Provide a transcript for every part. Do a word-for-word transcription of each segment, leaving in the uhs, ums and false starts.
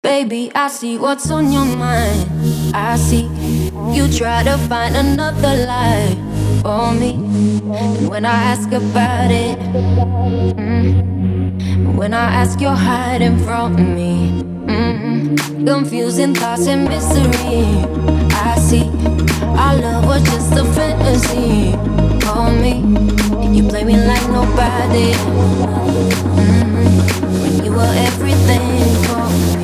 Baby, I see what's on your mind. I see you try to find another lie for me. And when I ask about it, mm, when I ask, you're hiding from me. Mm, confusing thoughts and mystery. I see our love was just a fantasy for me. You play me like nobody. Mm, when you were everything for me.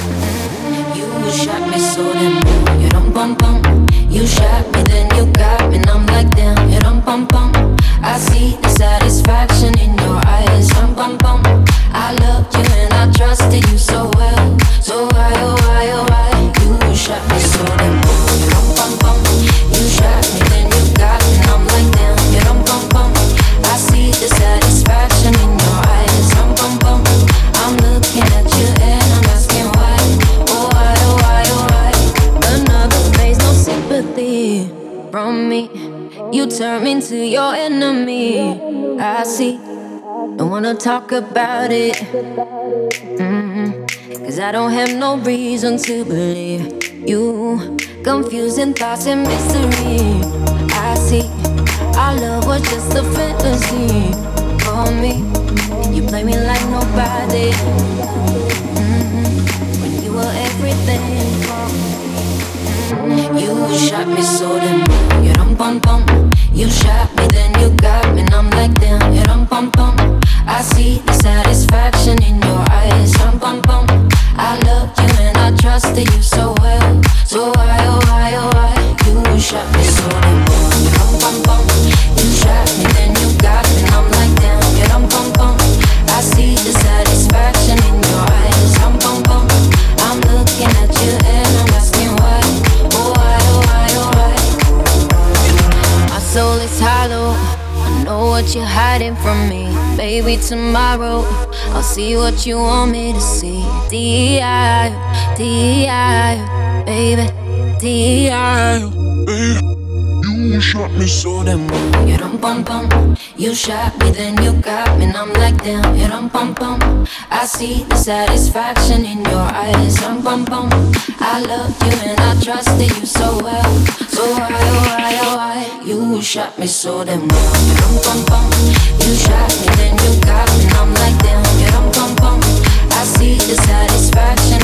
You shot me so damn. You don't bum bum. You shot me, then you got me, and I'm like damn. You don't bum bum. I see the satisfaction in your eyes. Bum bum bum. I loved you and I trusted you so well. So why oh why oh why you shot me so damn. You don't bum bum. You shot me, then you got me, and I'm like damn. You don't bum bum. I see the satisfaction in your eyes. Bum bum bum. I'm looking at you and I'm asking why. Oh why oh why oh why. Another face, no sympathy from me. You turn me into your enemy. I see. Don't wanna talk about it. Mm-hmm. Cause I don't have no reason to believe you. Confusing thoughts and mystery. I see. Our love was just a fantasy for me. You play me like nobody. Mm-hmm. When you were everything for me. Mm-hmm. You shot me so damn. You don't bum bum. You shot me, then you got me, and I'm like damn. You don't bum bum. I see the satisfaction in your eyes. Bum bum bum. I loved you and I trusted you so well. So why oh why oh why you shot me so damn. Bum bum bum. You shot me, then you got me, and I'm like damn. You don't bum bum. I see the satisfaction in your eyes. Bum bum bum. I'm looking at you and I'm asking why. Oh why oh why oh why. My soul is hollow. I know what you're hiding from me. Baby, tomorrow I'll see what you want me to see. D E I, D E I, baby, D E I. You shot me so damn well. You don't bum bum. You shot me, then you got me, and I'm like damn. You don't bum bum. I see the satisfaction in your eyes. Bum bum bum. I loved you and I trusted you so well. So why oh why oh why you shot me so damn well. You don't bum bum. You shot me, then you got me, and I'm like damn. You don't bum bum. I see the satisfaction